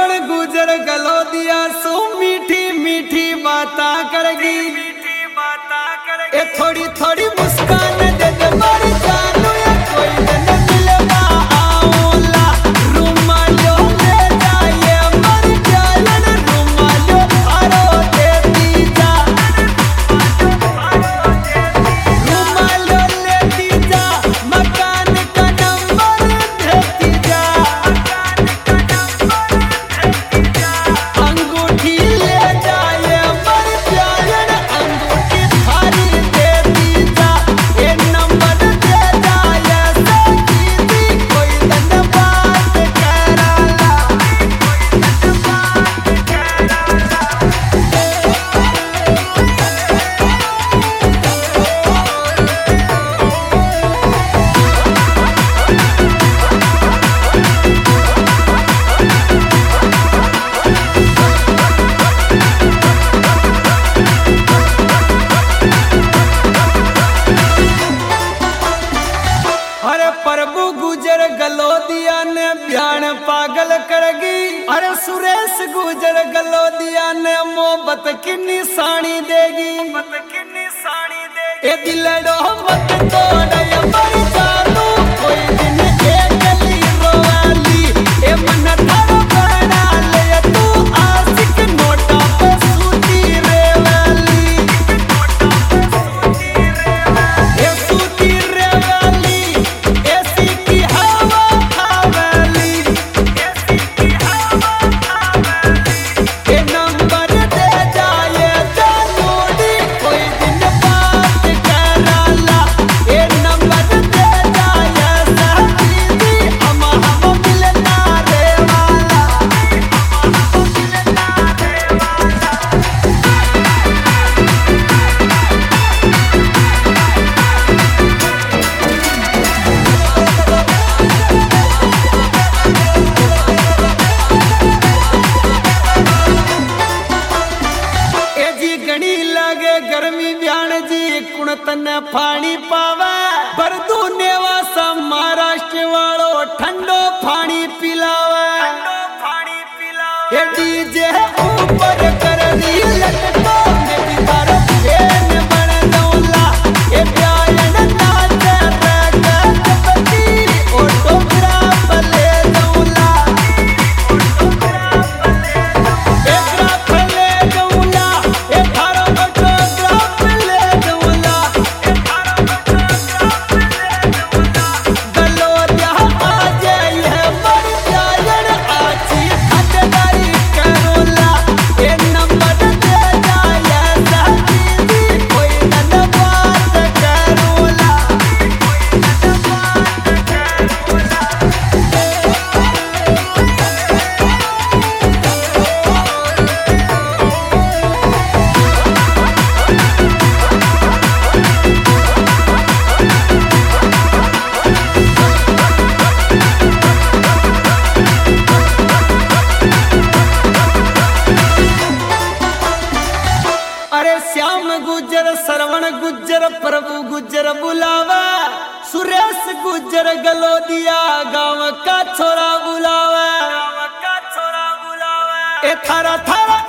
श्रवण गुजर गलोदिया सो मीठी मीठी बाता करेगी ए थोड़ी थोड़ी मुस्कान दे दे मारी जानू या कोई दिन मिलवा आऊला रुमालो ले जाए मर जालन रुमालो थारो देती जा रुमालो लेती जा मकान का नंबर देती जा अंगूठी ले जाए मर जालन अंगूठी थारी देती जा ये नंबर दे जाए सकीती कोई दिन बात कराला अरे प्रभु गुजर गलोदिया ने बयान पागल करगी अरे सुरेश गुजर गलोदिया ने मोहब्बत की निशानी देगी ए दिलड़ो मत तोड़ ये मर जानू कोई दिन एक गली रोवाली ए मन थारो बना ले तू आशिक नोटा पे सूती रेवाली ए सूती रेवाली एसी की हवा हवाली ए नंबर दे जाए जानूडी कोई दिन बात कराला ए नंबर दे जाए सकीती हम मिलना रे वाला ए जी गणी लागे गर्मी ब्याण जी कुण तने पानी पावे पर दुनेवा सा महाराष्ट्र वालो ठंडो पानी पिलावे ए डीजे ऊपर कर दी लटको मैं भी तारो फेन बन दौला ए प्यायन नाचे रैक पति ऑटोग्राफ ले दौला ए ग्राफ ले दौला ए थारो ऑटोग्राफ ले दौला गलोदिया आ जाई है मर जायन आची हटदारी करोला ए नंबर दे जाए सकीती कोई नन बात करोला अरे श्याम गुजर श्रवण गुजर प्रभु गुजर बुलावा सुरेश गुजर गलोदिया गांव का छोरा बुलावा ए थारा थारा